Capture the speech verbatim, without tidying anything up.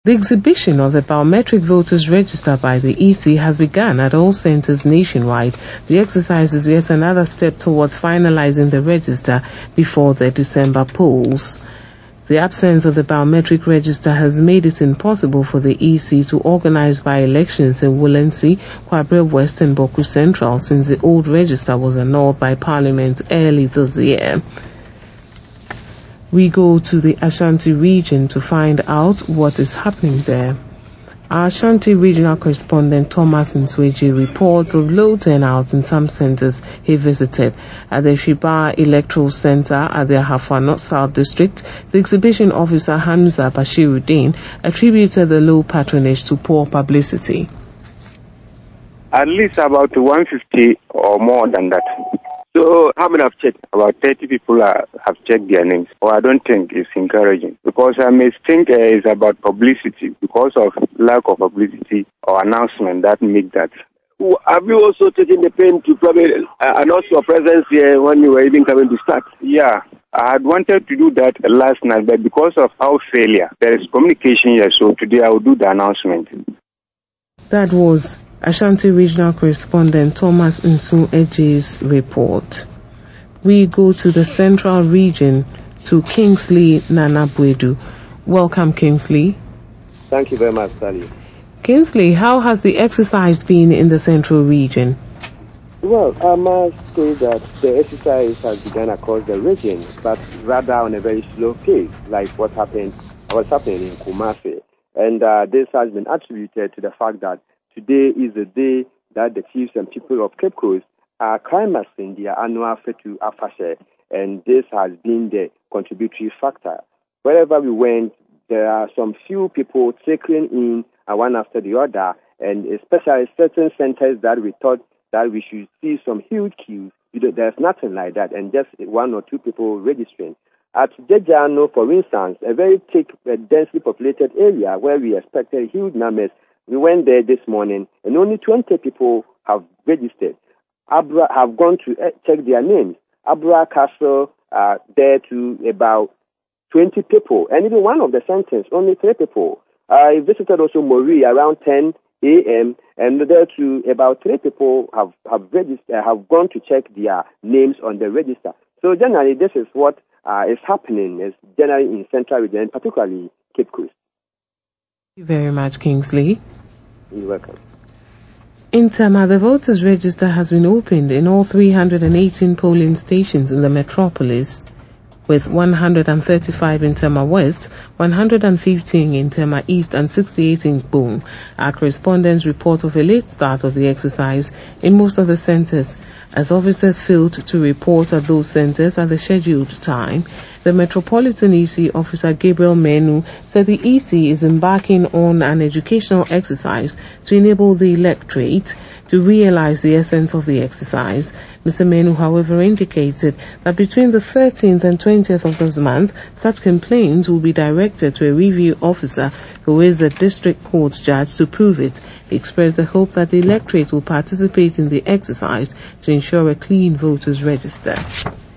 The exhibition of the biometric voters register by the E C has begun at all centres nationwide. The exercise is yet another step towards finalising the register before the December polls. The absence of the biometric register has made it impossible for the E C to organise by-elections in Woolensey, Kwabre West and Boku Central since the old register was annulled by Parliament early this year. We go to the Ashanti region to find out what is happening there. Our Ashanti regional correspondent Thomas Nsweji reports of low turnout in some centres he visited. At the Shiba Electoral Centre at the Ahafua North South District, the exhibition officer Hamza Bashiruddin attributed the low patronage to poor publicity. At least about one hundred fifty or more than that. So how many have checked? About thirty people are, have checked their names. Well, I don't think it's encouraging because I may think uh, it's about publicity because of lack of publicity or announcement that make that. Have you also taken the pain to probably uh, announce your presence here when you were even coming to start? Yeah, I had wanted to do that last night, but because of our failure, there is communication here, so today I will do the announcement. That was Ashanti Regional Correspondent Thomas Nsweji's report. We go to the Central Region to Kingsley Nanabwedu. Welcome, Kingsley. Thank you very much, Sally. Kingsley, how has the exercise been in the Central Region? Well, I must say that the exercise has begun across the region, but rather on a very slow pace, like what happened, what's happening in Kumasi. And uh, this has been attributed to the fact that today is the day that the chiefs and people of Cape Coast are climaxing their annual Fetu Afashe, and this has been the contributory factor. Wherever we went, there are some few people trickling in uh, one after the other, and especially certain centers that we thought that we should see some huge queues. There's nothing like that, and just one or two people registering. At Jejano, for instance, a very thick, uh, densely populated area where we expected huge numbers, we went there this morning and only twenty people have registered. Abra have gone to uh, check their names. Abra Castle, uh, there to about twenty people. And even one of the centers, only three people. I visited also Mori around ten a.m. and there to about three people have, have registered, uh, have gone to check their names on the register. So generally, this is what uh, is happening is generally in Central Region, and particularly Cape Coast. Thank you very much, Kingsley. You're welcome. In Tema, the voters' register has been opened in all three hundred eighteen polling stations in the metropolis, with one hundred thirty-five in Tema West, one hundred fifteen in Tema East and sixty-eight in Gbon. Our correspondents report of a late start of the exercise in most of the centres, as officers failed to report at those centres at the scheduled time. The Metropolitan E C officer Gabriel Menu said the E C is embarking on an educational exercise to enable the electorate to realize the essence of the exercise. Mister Menu, however, indicated that between the thirteenth and twentieth of this month, such complaints will be directed to a review officer who is the district court judge to prove it. He expressed the hope that the electorate will participate in the exercise to ensure a clean voters register.